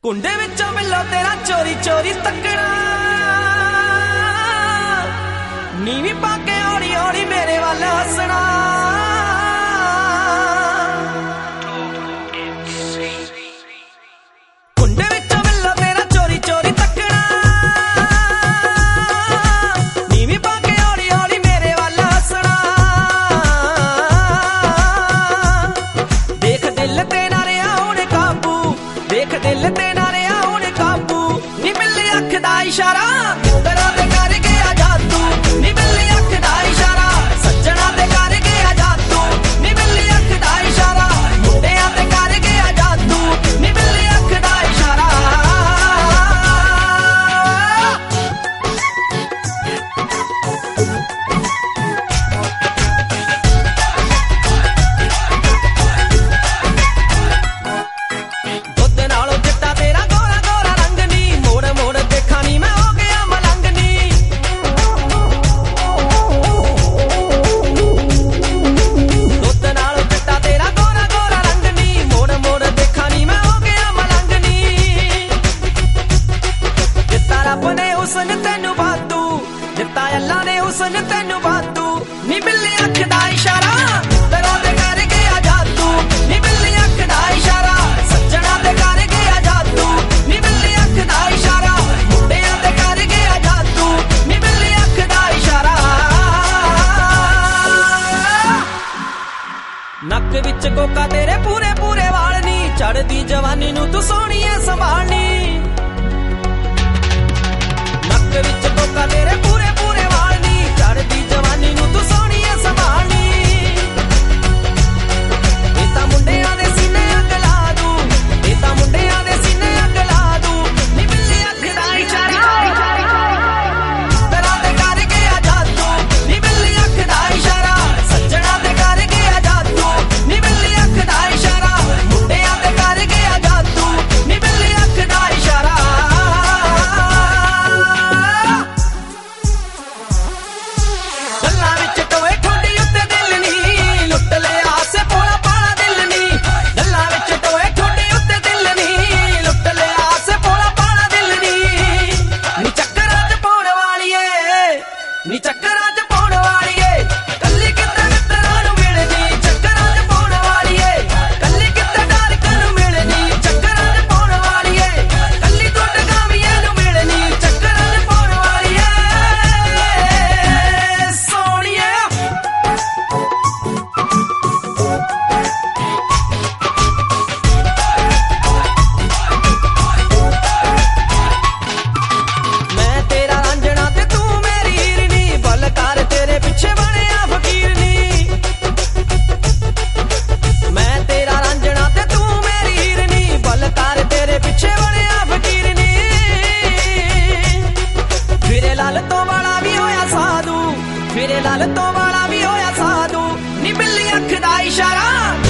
कुंडे विचों मिलो तेरा चोरी चोरी तकना नीवी पाके हौली हौली मेरे वाल हसना कुंडे विचों मिलो तेरा चोरी चोरी तकना नीवी पाके हौली हौली मेरे वाल हसना देख दिल ते ना रहा हुण काबू देख दिल ते ना रहा हुण काबू नी मिली अख दा इशारा तेरा ते कर गया जादू नी मिली अख दा इशारा सज्जणा ते कर गया जादू नी मिली अख दा इशारा मुंडियां ते कर गया जादू नी मिली अख दा इशारा दुध नालों चिट्टा तेरा गोरा गोरा रंग नी मोड़ मोड़ देखा नी मैं हो गया मलंग नी दुध नालों चिट्टा तेरा गोरा गोरा रंग नी मोड़ मोड़ देखा नी मैं हो गया मलंग नी दिता रब ने हुस्न तैनू वाधू दिता अल्लाह ने हुस्न तैनू वाधू नी मिली अख दा इशारा तेरा ते कर गया जादू नी मिली अख दा इशारा सज्जणा ते कर गया जादू नी मिली अख दा इशारा मुंडियां ते कर गया जादू नी मिली अख दा इशारा नक विच कोका तेरे पूरे पूरे वाल नी चढ़दी जवानी नू तू सोहणीए संभालनी नक विच कोका तेरे पूरे पूरे वाल नी चढ़दी जवानी नू तू सोहणीए संभालनी ਇਹ ਤਾਂ ਮੁੰਡਿਆਂ ਦੇ ਸੀਨੇ ਅੱਗ ਲਾ ਦੂੰ ਇਹ ਤਾਂ ਮੁੰਡਿਆਂ ਦੇ ਸੀਨੇ ਅੱਗ ਲਾ ਦੂੰ ਨੀ ਮਿਲੀ ਅੱਖ ਦਾ ਇਸ਼ਾਰਾ ਤੇਰਾ ਤੇ ਕਰ ਗਿਆ ਜਾਦੂ ਨੀ ਮਿਲੀ ਅੱਖ ਦਾ ਇਸ਼ਾਰਾ ਸੱਜਣਾ ਤੇ ਕਰ ਗਿਆ ਜਾਦੂ ਨੀ ਮਿਲੀ ਅੱਖ ਦਾ ਇਸ਼ਾਰਾ ਮੁੰਡਿਆਂ ਤੇ ਕਰ ਗਿਆ ਜਾਦੂ ਨੀ ਮਿਲੀ ਅੱਖ ਦਾ ਇਸ਼ਾਰਾ ਗੱਲਾਂ ਵਿੱਚ ਟੋਏ ਠੋਡੀ ਉੱਤੇ ਦਿਲ ਨੀ ਲੁੱਟ ਲਿਆ ਸੇ ਭੋਲਾ ਭਾਲਾ ਦਿਲ ਨੀ ਗੱਲਾਂ ਵਿੱਚ ਟੋਏ ਠੋਡੀ ਉੱਤੇ ਦਿਲ ਨੀ ਲੁੱਟ ਲਿਆ ਸੇ ਭੋਲਾ ਭਾਲਾ ਦਿਲ ਨੀ ਚੱਕਰਾਂ 'ਚ ਪਾਉਣ ਵਾਲੀਏ ਨੀ ਚੱਕਰਾਂ 'ਚ ਪਾਉਣ ਵਾਲੀਏ ਕੱਲੀ ਕਿਤੇ ਮਿੱਤਰਾਂ ਨੂੰ ਮਿਲਦੀ ਚੱਕਰਾਂ 'ਚ ਪਾਉਣ ਵਾਲੀਏ ਕੱਲੀ ਕਿਤੇ ਡਾਰਕਾਂ ਨੂੰ ਮਿਲਦੀ ਚੱਕਰਾਂ 'ਚ ਪਾਉਣ ਵਾਲੀਏ ਕੱਲੀ ਤੂੰ ਟਗਾਵੀਆਂ ਨੂੰ ਮਿਲਣੀ ਚੱਕਰਾਂ 'ਚ ਪਾਉਣ ਵਾਲੀਏ ਸੋਹਣੀਏ ਮੈਂ ਤੇਰਾ ਰਾਂਝਣਾ ਤੇ ਤੂੰ ਮੇਰੀ ਹੀਰਨੀ ਬਲਕਾਰ ਤੇਰੇ ਪਿੱਛੇ ਬਣਿਆ ਫਕੀਰ ਨੀ ਮੈਂ ਤੇਰਾ ਰਾਂਝਣਾ ਤੇ ਤੂੰ ਮੇਰੀ ਹੀਰਨੀ ਬਲਕਾਰ ਤੇਰੇ ਪਿੱਛੇ ਬਣਿਆ ਫਕੀਰ ਨੀ ਫਿਰੇ ਲਾਲ ਤੋਂ ਵਾਲਾ ਵੀ ਹੋਇਆ ਸਾਧੂ ਫਿਰੇ ਲਾਲ ਤੋਂ ਵਾਲਾ ਵੀ ਹੋਇਆ ਸਾਧੂ ਨੀ ਮਿਲੀ ਅੱਖ ਦਾ ਇਸ਼ਾਰਾ